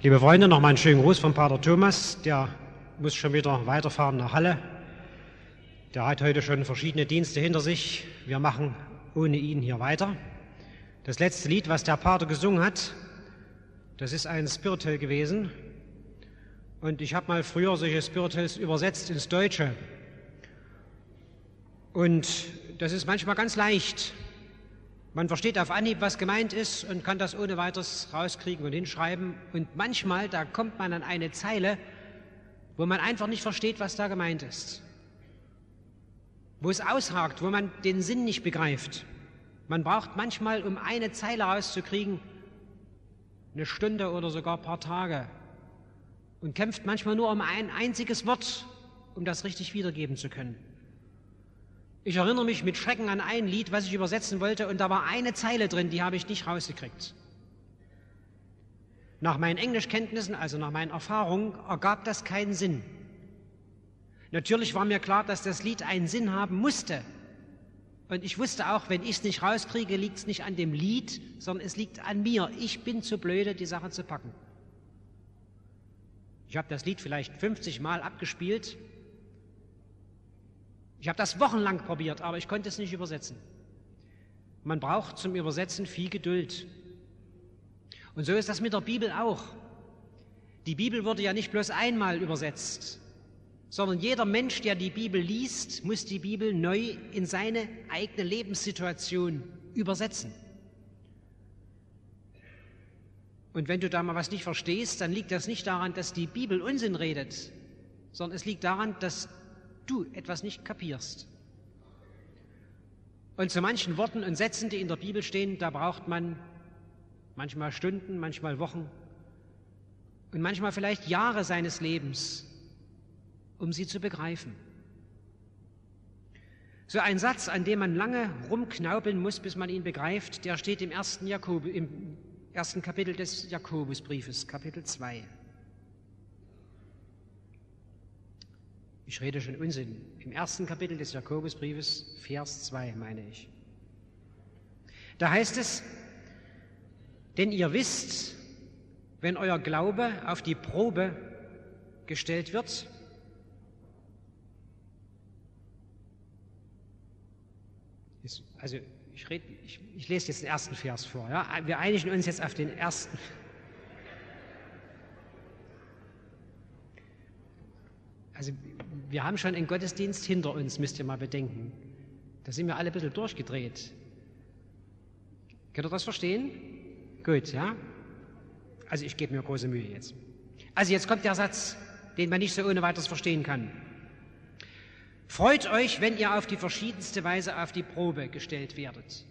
Liebe Freunde, nochmal einen schönen Gruß von Pater Thomas. Der muss schon wieder weiterfahren nach Halle. Der hat heute schon verschiedene Dienste hinter sich. Wir machen ohne ihn hier weiter. Das letzte Lied, was der Pater gesungen hat, das ist ein Spiritual gewesen. Und ich habe mal früher solche Spirituals übersetzt ins Deutsche. Und das ist manchmal ganz leicht. Man versteht auf Anhieb, was gemeint ist und kann das ohne weiteres rauskriegen und hinschreiben. Und manchmal, da kommt man an eine Zeile, wo man einfach nicht versteht, was da gemeint ist. Wo es aushakt, wo man den Sinn nicht begreift. Man braucht manchmal, um eine Zeile rauszukriegen, eine Stunde oder sogar ein paar Tage. Und kämpft manchmal nur um ein einziges Wort, um das richtig wiedergeben zu können. Ich erinnere mich mit Schrecken an ein Lied, was ich übersetzen wollte, und da war eine Zeile drin, die habe ich nicht rausgekriegt. Nach meinen Englischkenntnissen, also nach meinen Erfahrungen, ergab das keinen Sinn. Natürlich war mir klar, dass das Lied einen Sinn haben musste. Und ich wusste auch, wenn ich es nicht rauskriege, liegt es nicht an dem Lied, sondern es liegt an mir. Ich bin zu blöde, die Sache zu packen. Ich habe das Lied vielleicht 50 Mal abgespielt. Ich habe das wochenlang probiert, aber ich konnte es nicht übersetzen. Man braucht zum Übersetzen viel Geduld. Und so ist das mit der Bibel auch. Die Bibel wurde ja nicht bloß einmal übersetzt, sondern jeder Mensch, der die Bibel liest, muss die Bibel neu in seine eigene Lebenssituation übersetzen. Und wenn du da mal was nicht verstehst, dann liegt das nicht daran, dass die Bibel Unsinn redet, sondern es liegt daran, dass du etwas nicht kapierst. Und zu manchen Worten und Sätzen, die in der Bibel stehen, da braucht man manchmal Stunden, manchmal Wochen und manchmal vielleicht Jahre seines Lebens, um sie zu begreifen. So ein Satz, an dem man lange rumknaubeln muss, bis man ihn begreift, der steht im ersten Kapitel des Jakobusbriefes, Kapitel 2. Ich rede schon Unsinn. Im ersten Kapitel des Jakobusbriefes, Vers 2, meine ich. Da heißt es, denn ihr wisst, wenn euer Glaube auf die Probe gestellt wird, also ich lese jetzt den ersten Vers vor. Ja? Wir einigen uns jetzt auf den ersten. Also wir haben schon einen Gottesdienst hinter uns, müsst ihr mal bedenken. Da sind wir alle ein bisschen durchgedreht. Könnt ihr das verstehen? Gut, ja? Also ich gebe mir große Mühe jetzt. Also jetzt kommt der Satz, den man nicht so ohne weiteres verstehen kann. Freut euch, wenn ihr auf die verschiedenste Weise auf die Probe gestellt werdet.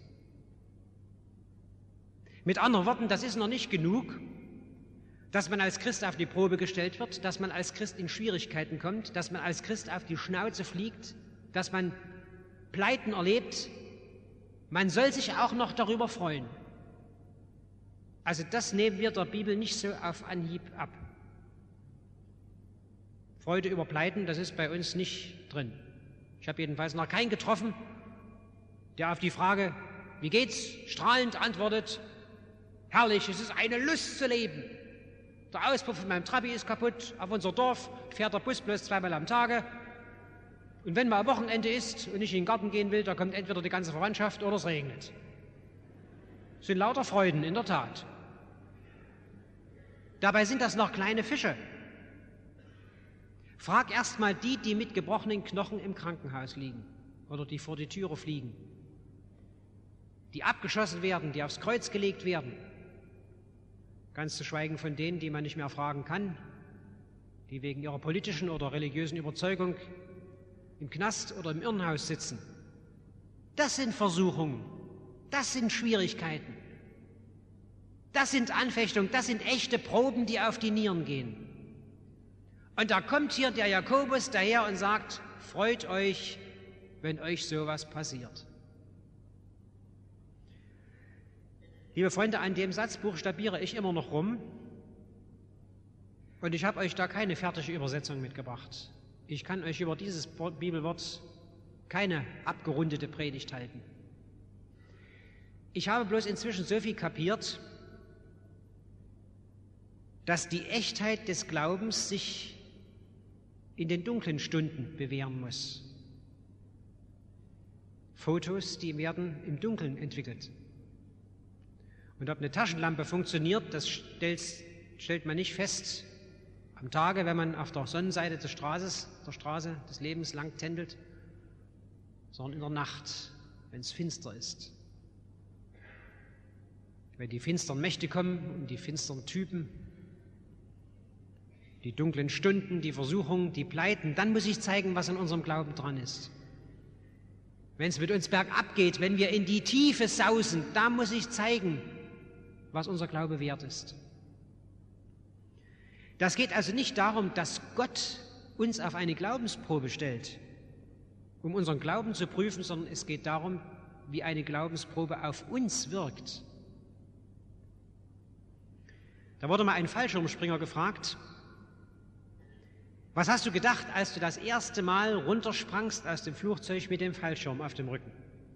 Mit anderen Worten, das ist noch nicht genug, dass man als Christ auf die Probe gestellt wird, dass man als Christ in Schwierigkeiten kommt, dass man als Christ auf die Schnauze fliegt, dass man Pleiten erlebt. Man soll sich auch noch darüber freuen. Also das nehmen wir der Bibel nicht so auf Anhieb ab. Freude über Pleiten, das ist bei uns nicht drin. Ich habe jedenfalls noch keinen getroffen, der auf die Frage, wie geht's, strahlend antwortet, herrlich, es ist eine Lust zu leben. Der Auspuff von meinem Trabi ist kaputt, auf unser Dorf fährt der Bus bloß 2-mal am Tage. Und wenn mal Wochenende ist und ich in den Garten gehen will, da kommt entweder die ganze Verwandtschaft oder es regnet. Es sind lauter Freuden, in der Tat. Dabei sind das noch kleine Fische. Frag erst mal die mit gebrochenen Knochen im Krankenhaus liegen oder die vor die Türe fliegen, die abgeschossen werden, die aufs Kreuz gelegt werden. Ganz zu schweigen von denen, die man nicht mehr fragen kann, die wegen ihrer politischen oder religiösen Überzeugung im Knast oder im Irrenhaus sitzen. Das sind Versuchungen, das sind Schwierigkeiten, das sind Anfechtungen, das sind echte Proben, die auf die Nieren gehen. Und da kommt hier der Jakobus daher und sagt, freut euch, wenn euch sowas passiert. Liebe Freunde, an dem Satz buchstabiere ich immer noch rum und ich habe euch da keine fertige Übersetzung mitgebracht. Ich kann euch über dieses Bibelwort keine abgerundete Predigt halten. Ich habe bloß inzwischen so viel kapiert, dass die Echtheit des Glaubens sich in den dunklen Stunden bewähren muss. Fotos, die werden im Dunkeln entwickelt. Und ob eine Taschenlampe funktioniert, das stellt man nicht fest am Tage, wenn man auf der Sonnenseite der Straße des Lebens lang tändelt, sondern in der Nacht, wenn es finster ist. Wenn die finsteren Mächte kommen und die finsteren Typen, die dunklen Stunden, die Versuchungen, die Pleiten, dann muss ich zeigen, was an unserem Glauben dran ist. Wenn es mit uns bergab geht, wenn wir in die Tiefe sausen, da muss ich zeigen, was unser Glaube wert ist. Das geht also nicht darum, dass Gott uns auf eine Glaubensprobe stellt, um unseren Glauben zu prüfen, sondern es geht darum, wie eine Glaubensprobe auf uns wirkt. Da wurde mal ein Fallschirmspringer gefragt: Was hast du gedacht, als du das erste Mal runtersprangst aus dem Flugzeug mit dem Fallschirm auf dem Rücken?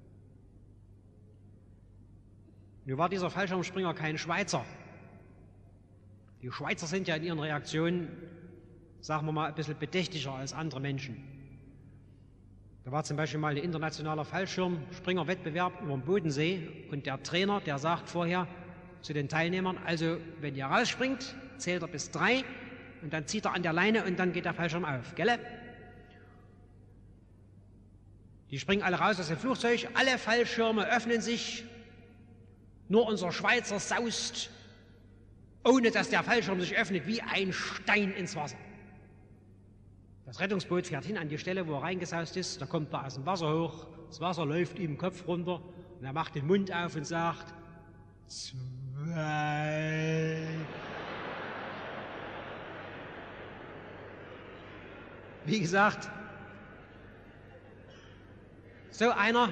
Nun war dieser Fallschirmspringer kein Schweizer. Die Schweizer sind ja in ihren Reaktionen, sagen wir mal, ein bisschen bedächtiger als andere Menschen. Da war zum Beispiel mal ein internationaler Fallschirmspringerwettbewerb über den Bodensee und der Trainer, der sagt vorher zu den Teilnehmern: Also, wenn ihr rausspringt, zählt er bis 3 und dann zieht er an der Leine und dann geht der Fallschirm auf, gell? Die springen alle raus aus dem Flugzeug, alle Fallschirme öffnen sich, nur unser Schweizer saust, ohne dass der Fallschirm sich öffnet, wie ein Stein ins Wasser. Das Rettungsboot fährt hin an die Stelle, wo er reingesaust ist, da kommt er aus dem Wasser hoch, das Wasser läuft ihm den Kopf runter und er macht den Mund auf und sagt: 2. Wie gesagt, so einer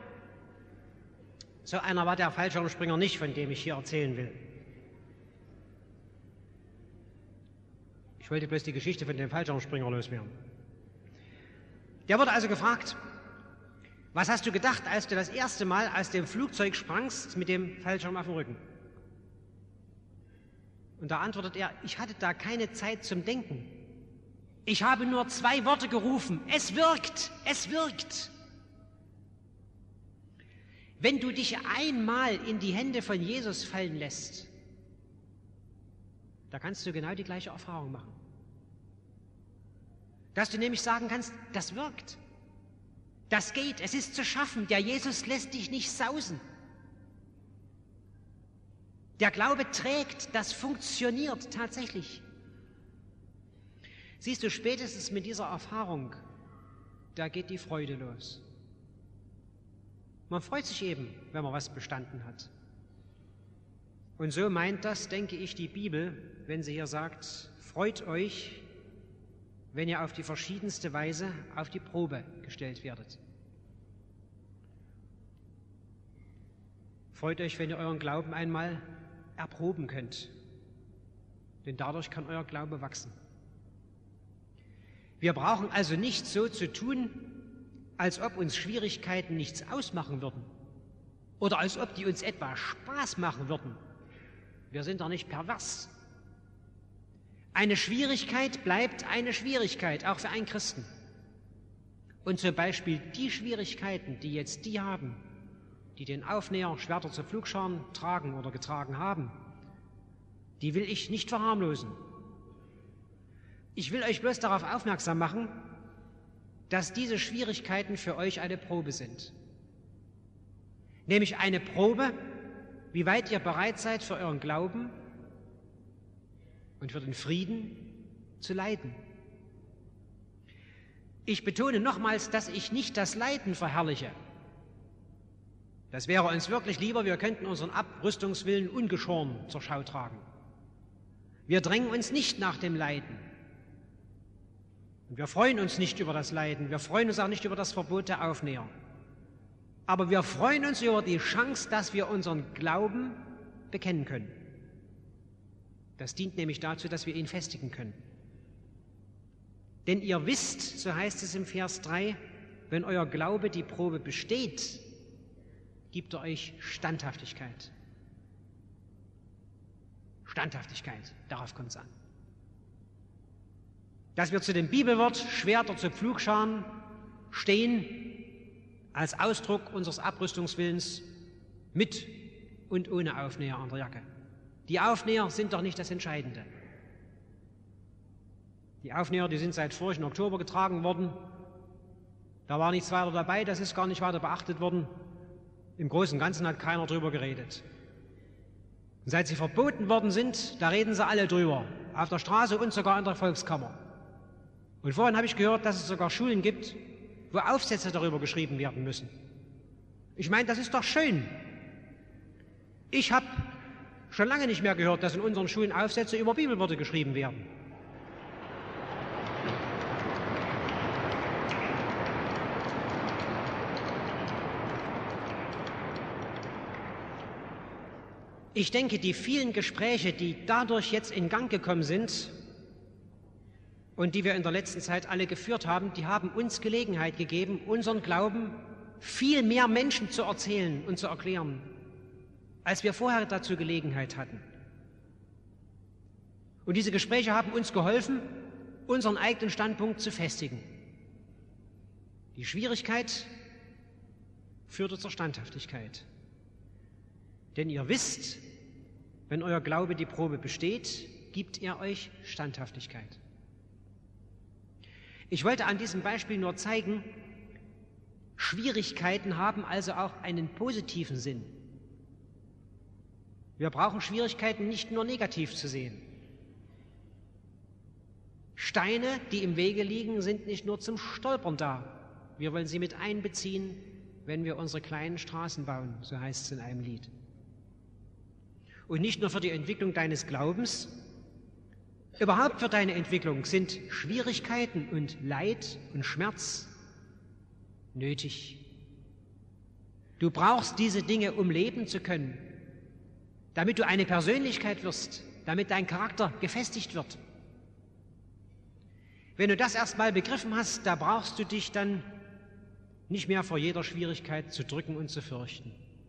war der Fallschirmspringer nicht, von dem ich hier erzählen will. Ich wollte bloß die Geschichte von dem Fallschirmspringer loswerden. Der wurde also gefragt: Was hast du gedacht, als du das erste Mal aus dem Flugzeug sprangst mit dem Fallschirm auf dem Rücken? Und da antwortet er: Ich hatte da keine Zeit zum Denken. Ich habe nur 2 Worte gerufen: Es wirkt, es wirkt. Wenn du dich einmal in die Hände von Jesus fallen lässt, da kannst du genau die gleiche Erfahrung machen. Dass du nämlich sagen kannst: Das wirkt, das geht, es ist zu schaffen, der Jesus lässt dich nicht sausen. Der Glaube trägt, das funktioniert tatsächlich. Siehst du, spätestens mit dieser Erfahrung, da geht die Freude los. Man freut sich eben, wenn man was bestanden hat. Und so meint das, denke ich, die Bibel, wenn sie hier sagt: Freut euch, wenn ihr auf die verschiedenste Weise auf die Probe gestellt werdet. Freut euch, wenn ihr euren Glauben einmal erproben könnt, denn dadurch kann euer Glaube wachsen. Wir brauchen also nicht so zu tun, als ob uns Schwierigkeiten nichts ausmachen würden oder als ob die uns etwa Spaß machen würden. Wir sind doch nicht pervers. Eine Schwierigkeit bleibt eine Schwierigkeit, auch für einen Christen. Und zum Beispiel die Schwierigkeiten, die jetzt die haben, die den Aufnäher Schwerter zu Pflugscharen tragen oder getragen haben, die will ich nicht verharmlosen. Ich will euch bloß darauf aufmerksam machen, dass diese Schwierigkeiten für euch eine Probe sind. Nämlich eine Probe, wie weit ihr bereit seid, für euren Glauben und für den Frieden zu leiden. Ich betone nochmals, dass ich nicht das Leiden verherrliche. Das wäre uns wirklich lieber, wir könnten unseren Abrüstungswillen ungeschoren zur Schau tragen. Wir drängen uns nicht nach dem Leiden. Und wir freuen uns nicht über das Leiden, wir freuen uns auch nicht über das Verbot der Aufnäher. Aber wir freuen uns über die Chance, dass wir unseren Glauben bekennen können. Das dient nämlich dazu, dass wir ihn festigen können. Denn ihr wisst, so heißt es im Vers 3, wenn euer Glaube die Probe besteht, gibt er euch Standhaftigkeit. Standhaftigkeit, darauf kommt es an. Dass wir zu dem Bibelwort Schwerter zu Pflugscharen stehen, als Ausdruck unseres Abrüstungswillens mit und ohne Aufnäher an der Jacke. Die Aufnäher sind doch nicht das Entscheidende. Die Aufnäher, die sind seit vorigen Oktober getragen worden. Da war nichts weiter dabei, das ist gar nicht weiter beachtet worden. Im Großen und Ganzen hat keiner drüber geredet. Und seit sie verboten worden sind, da reden sie alle drüber. Auf der Straße und sogar in der Volkskammer. Und vorhin habe ich gehört, dass es sogar Schulen gibt, wo Aufsätze darüber geschrieben werden müssen. Ich meine, das ist doch schön. Ich habe schon lange nicht mehr gehört, dass in unseren Schulen Aufsätze über Bibelworte geschrieben werden. Ich denke, die vielen Gespräche, die dadurch jetzt in Gang gekommen sind und die wir in der letzten Zeit alle geführt haben, die haben uns Gelegenheit gegeben, unseren Glauben viel mehr Menschen zu erzählen und zu erklären, als wir vorher dazu Gelegenheit hatten. Und diese Gespräche haben uns geholfen, unseren eigenen Standpunkt zu festigen. Die Schwierigkeit führte zur Standhaftigkeit. Denn ihr wisst, wenn euer Glaube die Probe besteht, gibt er euch Standhaftigkeit. Ich wollte an diesem Beispiel nur zeigen, Schwierigkeiten haben also auch einen positiven Sinn. Wir brauchen Schwierigkeiten nicht nur negativ zu sehen. Steine, die im Wege liegen, sind nicht nur zum Stolpern da. Wir wollen sie mit einbeziehen, wenn wir unsere kleinen Straßen bauen, so heißt es in einem Lied. Und nicht nur für die Entwicklung deines Glaubens, überhaupt für deine Entwicklung sind Schwierigkeiten und Leid und Schmerz nötig. Du brauchst diese Dinge, um leben zu können, damit du eine Persönlichkeit wirst, damit dein Charakter gefestigt wird. Wenn du das erst mal begriffen hast, da brauchst du dich dann nicht mehr vor jeder Schwierigkeit zu drücken und zu fürchten.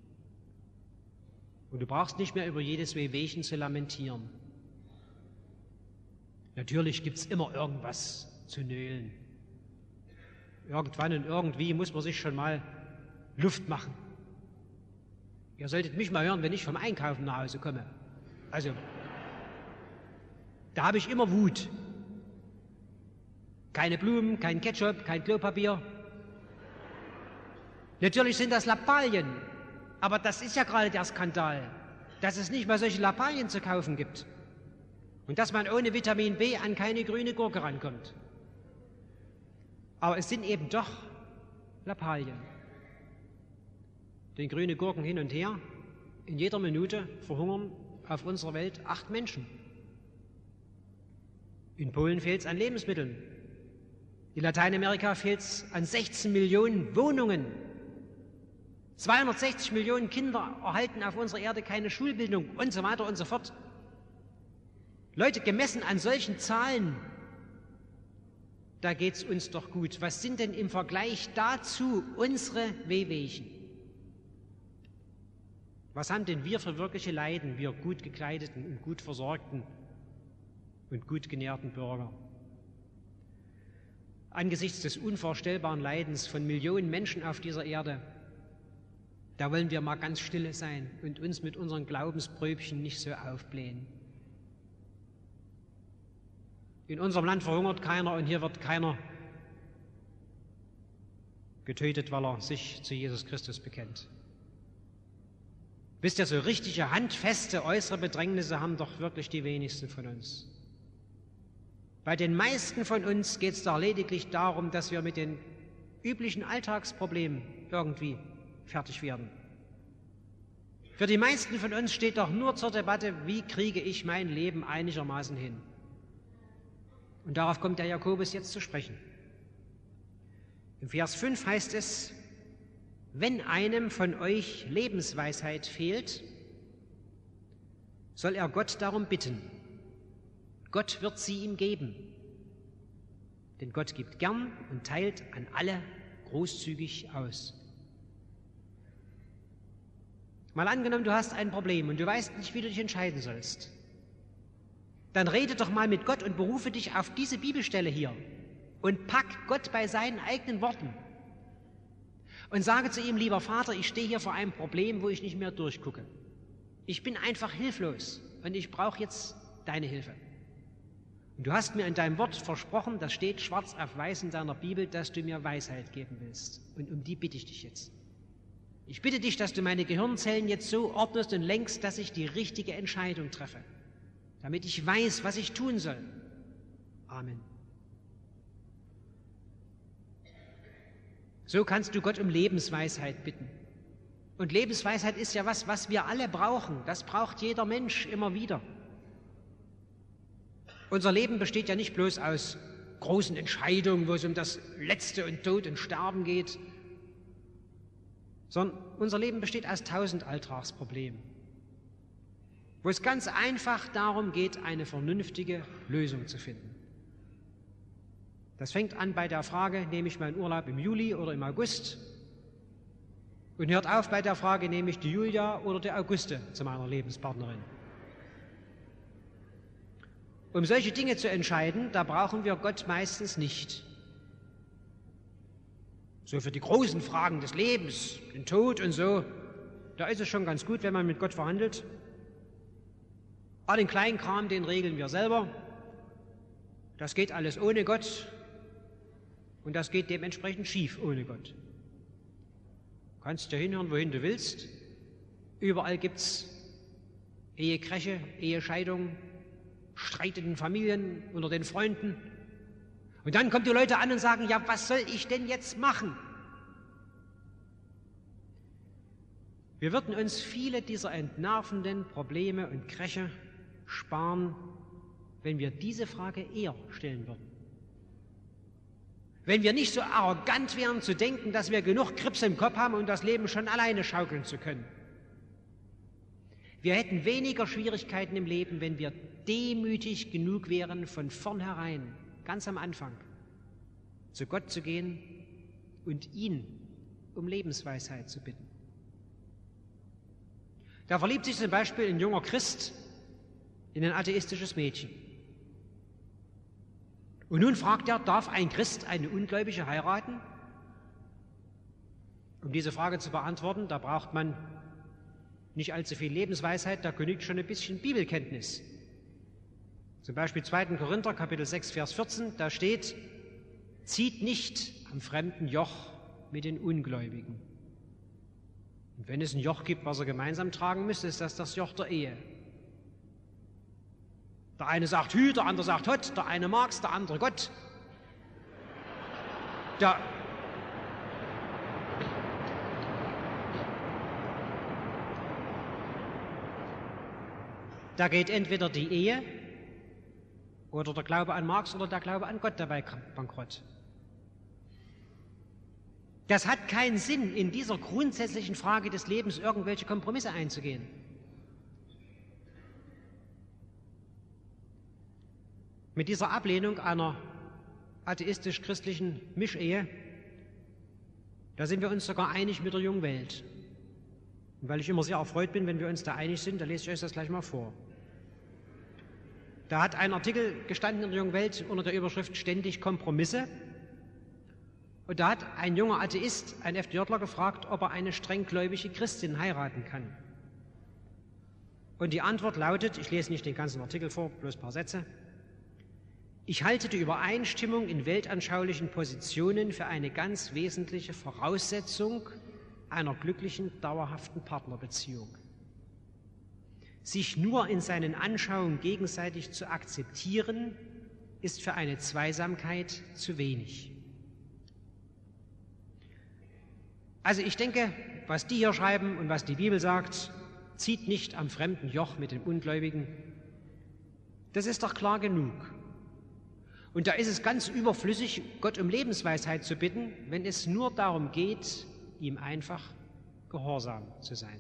Und du brauchst nicht mehr über jedes Wehwehchen zu lamentieren. Natürlich gibt es immer irgendwas zu nölen. Irgendwann und irgendwie muss man sich schon mal Luft machen. Ihr solltet mich mal hören, wenn ich vom Einkaufen nach Hause komme. Also, da habe ich immer Wut. Keine Blumen, kein Ketchup, kein Klopapier. Natürlich sind das Lappalien. Aber das ist ja gerade der Skandal, dass es nicht mal solche Lappalien zu kaufen gibt und dass man ohne Vitamin B an keine grüne Gurke rankommt. Aber es sind eben doch Lappalien. Denn grüne Gurken hin und her, in jeder Minute verhungern auf unserer Welt 8 Menschen. In Polen fehlt es an Lebensmitteln. In Lateinamerika fehlt es an 16 Millionen Wohnungen. 260 Millionen Kinder erhalten auf unserer Erde keine Schulbildung und so weiter und so fort. Leute, gemessen an solchen Zahlen, da geht es uns doch gut. Was sind denn im Vergleich dazu unsere Wehwehchen? Was haben denn wir für wirkliche Leiden, wir gut gekleideten und gut versorgten und gut genährten Bürger? Angesichts des unvorstellbaren Leidens von Millionen Menschen auf dieser Erde, da wollen wir mal ganz stille sein und uns mit unseren Glaubenspröbchen nicht so aufblähen. In unserem Land verhungert keiner und hier wird keiner getötet, weil er sich zu Jesus Christus bekennt. Wisst ihr, so richtige, handfeste äußere Bedrängnisse haben doch wirklich die wenigsten von uns. Bei den meisten von uns geht es doch lediglich darum, dass wir mit den üblichen Alltagsproblemen irgendwie fertig werden. Für die meisten von uns steht doch nur zur Debatte, wie kriege ich mein Leben einigermaßen hin? Und darauf kommt der Jakobus jetzt zu sprechen. Im Vers 5 heißt es, wenn einem von euch Lebensweisheit fehlt, soll er Gott darum bitten. Gott wird sie ihm geben. Denn Gott gibt gern und teilt an alle großzügig aus. Mal angenommen, du hast ein Problem und du weißt nicht, wie du dich entscheiden sollst. dann rede doch mal mit Gott und berufe dich auf diese Bibelstelle hier und pack Gott bei seinen eigenen Worten und sage zu ihm, lieber Vater, ich stehe hier vor einem Problem, wo ich nicht mehr durchgucke. Ich bin einfach hilflos und ich brauche jetzt deine Hilfe. Und du hast mir in deinem Wort versprochen, das steht schwarz auf weiß in deiner Bibel, dass du mir Weisheit geben willst. Und um die bitte ich dich jetzt. Ich bitte dich, dass du meine Gehirnzellen jetzt so ordnest und lenkst, dass ich die richtige Entscheidung treffe, damit ich weiß, was ich tun soll. Amen. So kannst du Gott um Lebensweisheit bitten. Und Lebensweisheit ist ja was wir alle brauchen. Das braucht jeder Mensch immer wieder. Unser Leben besteht ja nicht bloß aus großen Entscheidungen, wo es um das Letzte und Tod und Sterben geht, sondern unser Leben besteht aus 1000 Alltagsproblemen, wo es ganz einfach darum geht, eine vernünftige Lösung zu finden. Das fängt an bei der Frage, nehme ich meinen Urlaub im Juli oder im August? Und hört auf bei der Frage, nehme ich die Julia oder die Auguste zu meiner Lebenspartnerin? Um solche Dinge zu entscheiden, da brauchen wir Gott meistens nicht. So für die großen Fragen des Lebens, den Tod und so, da ist es schon ganz gut, wenn man mit Gott verhandelt. Aber den kleinen Kram, den regeln wir selber. Das geht alles ohne Gott und das geht dementsprechend schief ohne Gott. Du kannst ja hinhören, wohin du willst. Überall gibt es Ehekräche, Ehescheidungen, Streit in den Familien, unter den Freunden. Und dann kommen die Leute an und sagen, ja, was soll ich denn jetzt machen? Wir würden uns viele dieser entnervenden Probleme und Kräche sparen, wenn wir diese Frage eher stellen würden. Wenn wir nicht so arrogant wären zu denken, dass wir genug Grips im Kopf haben, um das Leben schon alleine schaukeln zu können. Wir hätten weniger Schwierigkeiten im Leben, wenn wir demütig genug wären, von vornherein, ganz am Anfang, zu Gott zu gehen und ihn um Lebensweisheit zu bitten. Da verliebt sich zum Beispiel ein junger Christ in ein atheistisches Mädchen. Und nun fragt er, darf ein Christ eine Ungläubige heiraten? Um diese Frage zu beantworten, da braucht man nicht allzu viel Lebensweisheit, da genügt schon ein bisschen Bibelkenntnis. Zum Beispiel 2. Korinther, Kapitel 6, Vers 14, da steht, zieht nicht am fremden Joch mit den Ungläubigen. Und wenn es ein Joch gibt, was er gemeinsam tragen müsste, ist das Joch der Ehe. Der eine sagt Hü, der andere sagt Hott, der eine mag's, der andere Gott. Da geht entweder die Ehe oder der Glaube an Marx oder der Glaube an Gott dabei bankrott. Das hat keinen Sinn, in dieser grundsätzlichen Frage des Lebens irgendwelche Kompromisse einzugehen. Mit dieser Ablehnung einer atheistisch-christlichen Mischehe, da sind wir uns sogar einig mit der jungen Welt. Und weil ich immer sehr erfreut bin, wenn wir uns da einig sind, da lese ich euch das gleich mal vor. Da hat ein Artikel gestanden in der Jungen Welt unter der Überschrift Ständig Kompromisse. Und da hat ein junger Atheist, ein FDJler, gefragt, ob er eine strenggläubige Christin heiraten kann. Und die Antwort lautet, ich lese nicht den ganzen Artikel vor, bloß ein paar Sätze: Ich halte die Übereinstimmung in weltanschaulichen Positionen für eine ganz wesentliche Voraussetzung einer glücklichen, dauerhaften Partnerbeziehung. Sich nur in seinen Anschauungen gegenseitig zu akzeptieren, ist für eine Zweisamkeit zu wenig. Also ich denke, was die hier schreiben und was die Bibel sagt, zieht nicht am fremden Joch mit den Ungläubigen, das ist doch klar genug. Und da ist es ganz überflüssig, Gott um Lebensweisheit zu bitten, wenn es nur darum geht, ihm einfach gehorsam zu sein.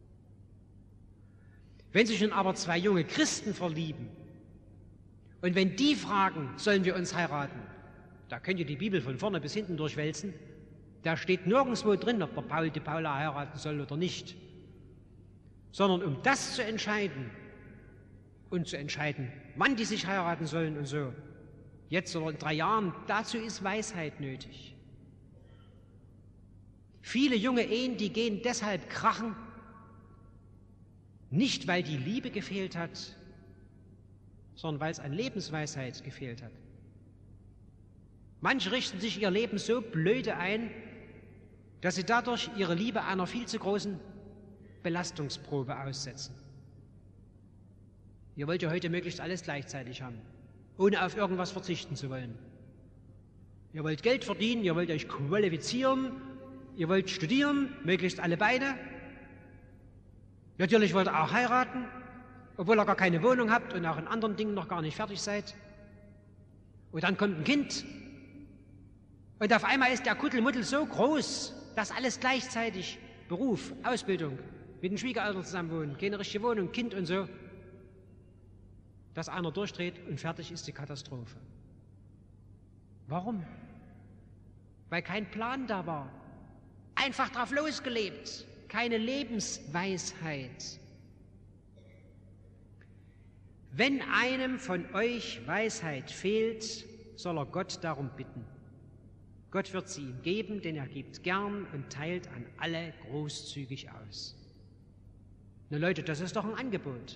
Wenn sich nun aber zwei junge Christen verlieben und wenn die fragen, sollen wir uns heiraten, da könnt ihr die Bibel von vorne bis hinten durchwälzen, da steht nirgendwo drin, ob der Paul die Paula heiraten soll oder nicht, sondern um das zu entscheiden, und zu entscheiden, wann die sich heiraten sollen und so. Jetzt oder in 3 Jahren, dazu ist Weisheit nötig. Viele junge Ehen, die gehen deshalb krachen, nicht weil die Liebe gefehlt hat, sondern weil es an Lebensweisheit gefehlt hat. Manche richten sich ihr Leben so blöde ein, dass sie dadurch ihre Liebe einer viel zu großen Belastungsprobe aussetzen. Ihr wollt ja heute möglichst alles gleichzeitig haben, ohne auf irgendwas verzichten zu wollen. Ihr wollt Geld verdienen, ihr wollt euch qualifizieren, ihr wollt studieren, möglichst alle beide. Natürlich wollt ihr auch heiraten, obwohl ihr gar keine Wohnung habt und auch in anderen Dingen noch gar nicht fertig seid. Und dann kommt ein Kind und auf einmal ist der Kuddelmuddel so groß, dass alles gleichzeitig, Beruf, Ausbildung, mit den Schwiegereltern zusammenwohnen, keine richtige Wohnung, Kind und so, dass einer durchdreht und fertig ist die Katastrophe. Warum? Weil kein Plan da war. Einfach drauf losgelebt. Keine Lebensweisheit. Wenn einem von euch Weisheit fehlt, soll er Gott darum bitten. Gott wird sie ihm geben, denn er gibt gern und teilt an alle großzügig aus. Na Leute, das ist doch ein Angebot.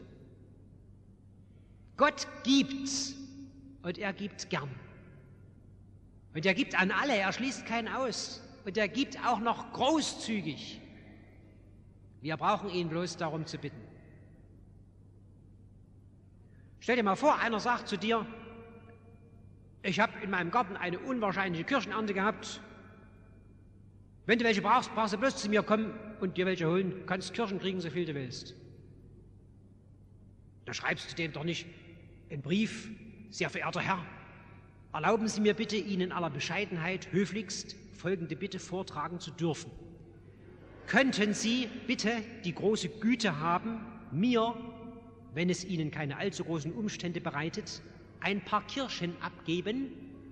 Gott gibt und er gibt gern. Und er gibt an alle, er schließt keinen aus. Und er gibt auch noch großzügig. Wir brauchen ihn bloß darum zu bitten. Stell dir mal vor, einer sagt zu dir, ich habe in meinem Garten eine unwahrscheinliche Kirschenernte gehabt. Wenn du welche brauchst, brauchst du bloß zu mir kommen und dir welche holen. Du kannst Kirschen kriegen, so viel du willst. Da schreibst du dem doch nicht einen Brief, sehr verehrter Herr, erlauben Sie mir bitte, Ihnen in aller Bescheidenheit höflichst folgende Bitte vortragen zu dürfen. Könnten Sie bitte die große Güte haben, mir, wenn es Ihnen keine allzu großen Umstände bereitet, ein paar Kirschen abgeben?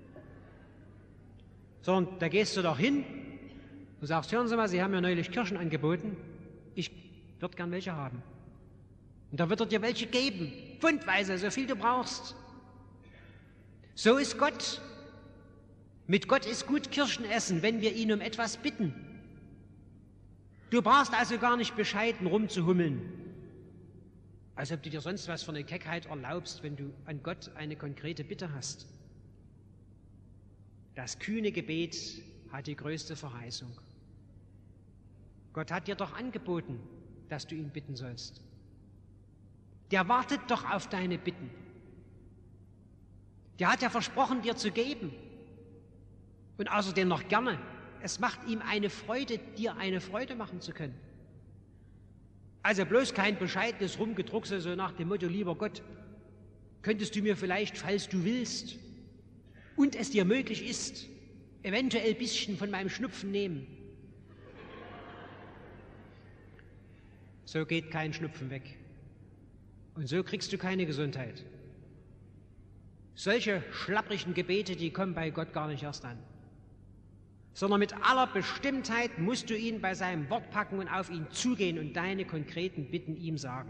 Sondern da gehst du doch hin und sagst, hören Sie mal, Sie haben mir neulich Kirschen angeboten, ich würde gern welche haben. Und da wird er dir welche geben, pfundweise, so viel du brauchst. So ist Gott. Mit Gott ist gut Kirschen essen, wenn wir ihn um etwas bitten. Du brauchst also gar nicht bescheiden rumzuhummeln, als ob du dir sonst was für eine Keckheit erlaubst, wenn du an Gott eine konkrete Bitte hast. Das kühne Gebet hat die größte Verheißung. Gott hat dir doch angeboten, dass du ihn bitten sollst. Der wartet doch auf deine Bitten. Der hat ja versprochen, dir zu geben. Und außerdem noch gerne. Es macht ihm eine Freude, dir eine Freude machen zu können. Also bloß kein bescheidenes Rumgedruckse, so nach dem Motto, lieber Gott, könntest du mir vielleicht, falls du willst und es dir möglich ist, eventuell ein bisschen von meinem Schnupfen nehmen. So geht kein Schnupfen weg. Und so kriegst du keine Gesundheit. Solche schlapprigen Gebete, die kommen bei Gott gar nicht erst an. Sondern mit aller Bestimmtheit musst du ihn bei seinem Wort packen und auf ihn zugehen und deine konkreten Bitten ihm sagen.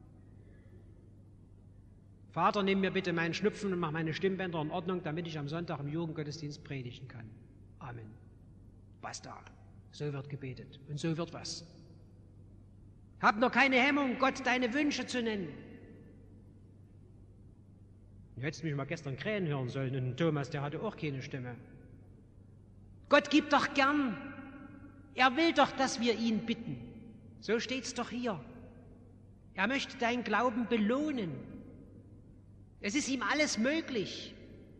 Vater, nimm mir bitte meinen Schnupfen und mach meine Stimmbänder in Ordnung, damit ich am Sonntag im Jugendgottesdienst predigen kann. Amen. Basta. So wird gebetet und so wird was. Hab nur keine Hemmung, Gott deine Wünsche zu nennen. Du hättest mich mal gestern krähen hören sollen und Thomas, der hatte auch keine Stimme. Gott gibt doch gern. Er will doch, dass wir ihn bitten. So steht's doch hier. Er möchte deinen Glauben belohnen. Es ist ihm alles möglich.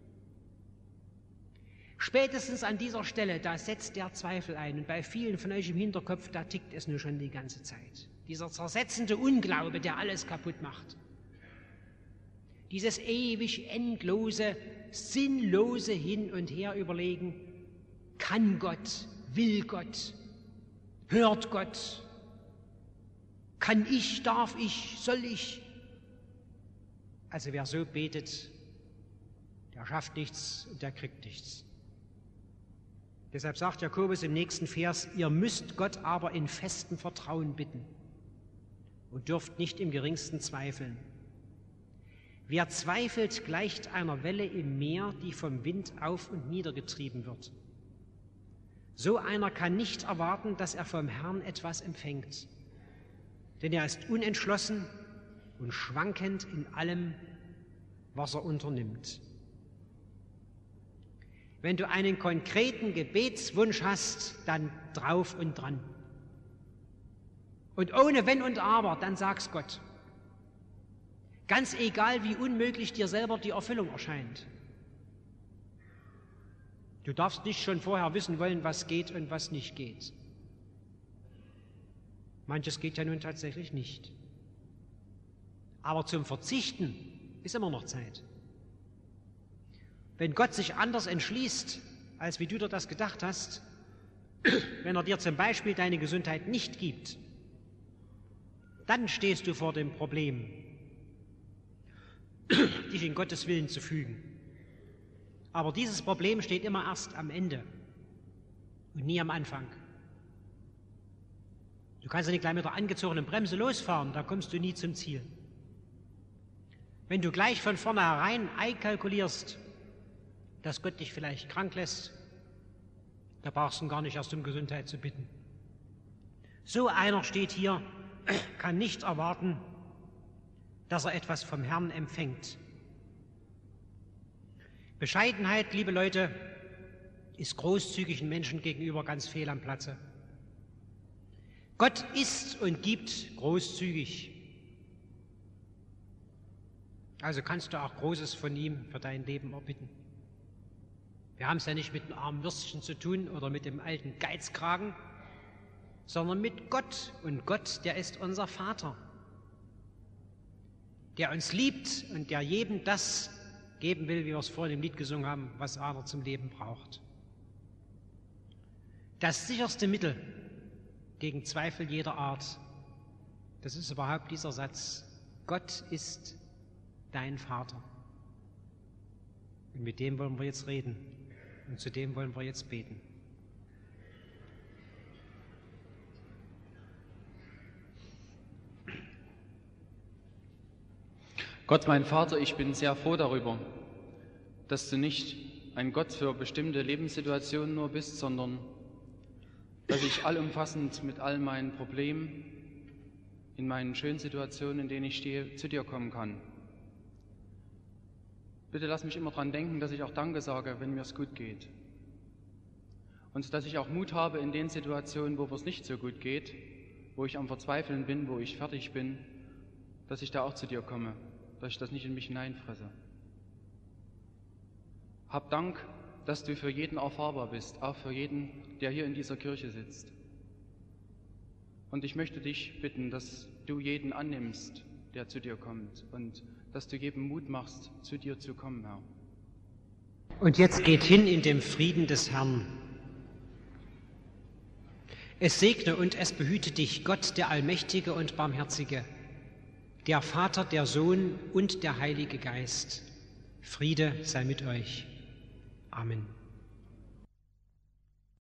Spätestens an dieser Stelle, da setzt der Zweifel ein. Und bei vielen von euch im Hinterkopf, da tickt es nur schon die ganze Zeit. Dieser zersetzende Unglaube, der alles kaputt macht. Dieses ewig endlose, sinnlose Hin und Her überlegen. Kann Gott? Will Gott? Hört Gott? Kann ich? Darf ich? Soll ich? Also wer so betet, der schafft nichts und der kriegt nichts. Deshalb sagt Jakobus im nächsten Vers, ihr müsst Gott aber in festem Vertrauen bitten und dürft nicht im geringsten zweifeln. Wer zweifelt, gleicht einer Welle im Meer, die vom Wind auf und nieder getrieben wird. So einer kann nicht erwarten, dass er vom Herrn etwas empfängt, denn er ist unentschlossen und schwankend in allem, was er unternimmt. Wenn du einen konkreten Gebetswunsch hast, dann drauf und dran. Und ohne Wenn und Aber, dann sag's Gott. Ganz egal, wie unmöglich dir selber die Erfüllung erscheint. Du darfst nicht schon vorher wissen wollen, was geht und was nicht geht. Manches geht ja nun tatsächlich nicht. Aber zum Verzichten ist immer noch Zeit. Wenn Gott sich anders entschließt, als wie du dir das gedacht hast, wenn er dir zum Beispiel deine Gesundheit nicht gibt, dann stehst du vor dem Problem, dich in Gottes Willen zu fügen. Aber dieses Problem steht immer erst am Ende und nie am Anfang. Du kannst ja nicht gleich mit der angezogenen Bremse losfahren, da kommst du nie zum Ziel. Wenn du gleich von vornherein einkalkulierst, dass Gott dich vielleicht krank lässt, da brauchst du gar nicht erst um Gesundheit zu bitten. So einer steht hier, kann nicht erwarten, dass er etwas vom Herrn empfängt. Bescheidenheit, liebe Leute, ist großzügigen Menschen gegenüber ganz fehl am Platze. Gott ist und gibt großzügig. Also kannst du auch Großes von ihm für dein Leben erbitten. Wir haben es ja nicht mit einem armen Würstchen zu tun oder mit dem alten Geizkragen, sondern mit Gott. Und Gott, der ist unser Vater, der uns liebt und der jedem das geben will, wie wir es vorhin im Lied gesungen haben, was einer zum Leben braucht. Das sicherste Mittel gegen Zweifel jeder Art, das ist überhaupt dieser Satz: Gott ist dein Vater. Und mit dem wollen wir jetzt reden und zu dem wollen wir jetzt beten. Gott, mein Vater, ich bin sehr froh darüber, dass du nicht ein Gott für bestimmte Lebenssituationen nur bist, sondern dass ich allumfassend mit all meinen Problemen, in meinen schönen Situationen, in denen ich stehe, zu dir kommen kann. Bitte lass mich immer daran denken, dass ich auch Danke sage, wenn mir es gut geht. Und dass ich auch Mut habe in den Situationen, wo es nicht so gut geht, wo ich am Verzweifeln bin, wo ich fertig bin, dass ich da auch zu dir komme, dass ich das nicht in mich hineinfresse. Hab Dank, dass du für jeden erfahrbar bist, auch für jeden, der hier in dieser Kirche sitzt. Und ich möchte dich bitten, dass du jeden annimmst, der zu dir kommt, und dass du jedem Mut machst, zu dir zu kommen, Herr. Und jetzt geht hin in dem Frieden des Herrn. Es segne und es behüte dich, Gott, der Allmächtige und Barmherzige, der Vater, der Sohn und der Heilige Geist. Friede sei mit euch. Amen.